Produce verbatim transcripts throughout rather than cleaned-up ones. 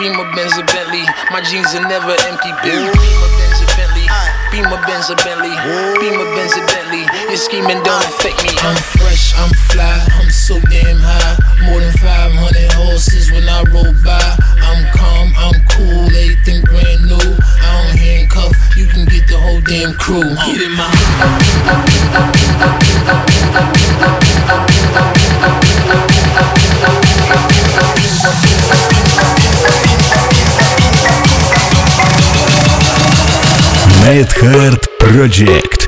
Beamer, Benz, or Bentley. My jeans are never empty. Beamer, Benz, or Bentley. Beamer, Benz, or Bentley. Beamer, Benz, or Bentley. Your scheming don't affect me. I'm fresh, I'm fly, I'm so damn high. More than five hundred horses when I roll by. I'm calm, I'm cool, everything brand new. I don't handcuff, you can get the whole damn crew. Get in my Madheart Project.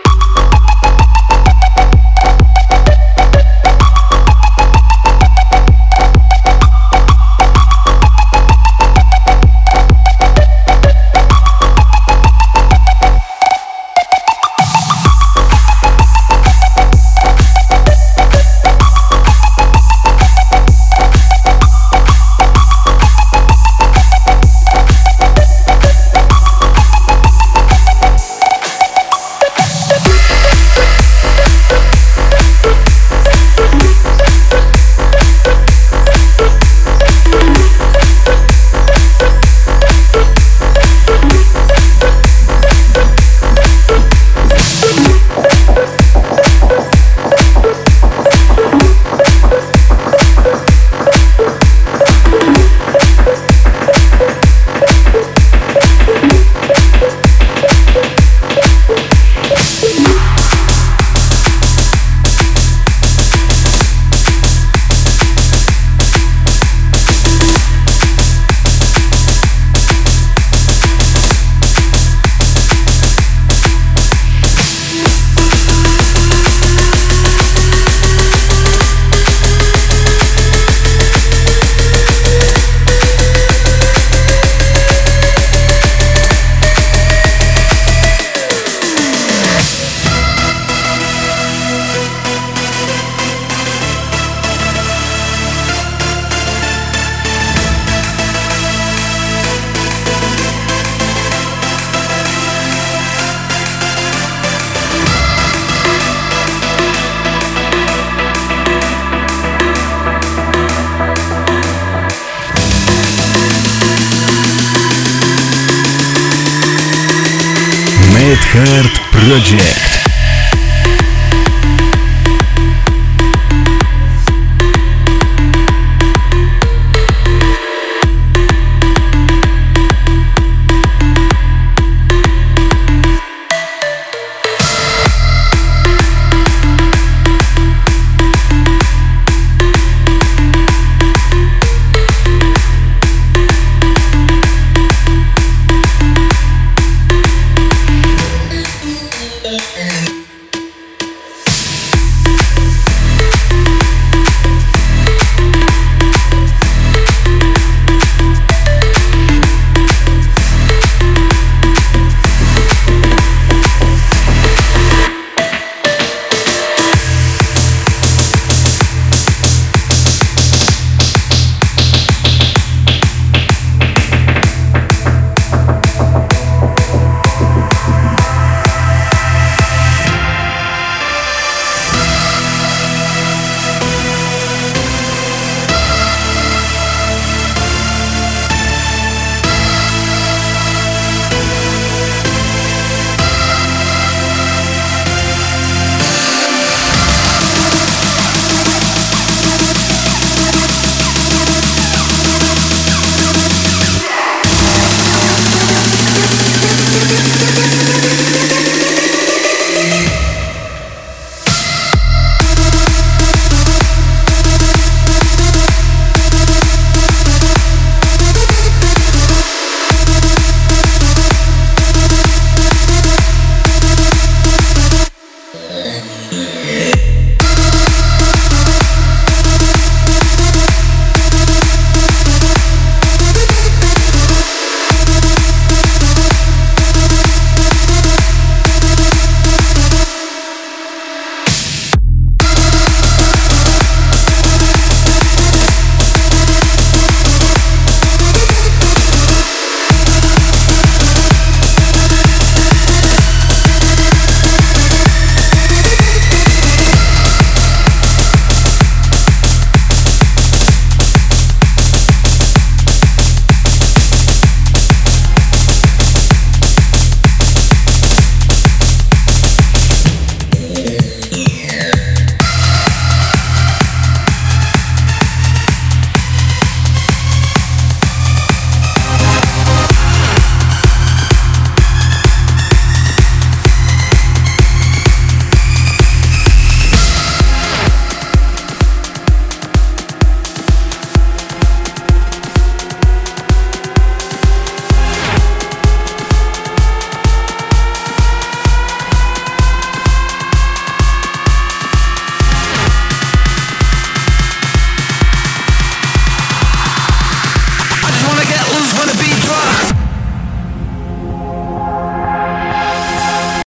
Madheart Project.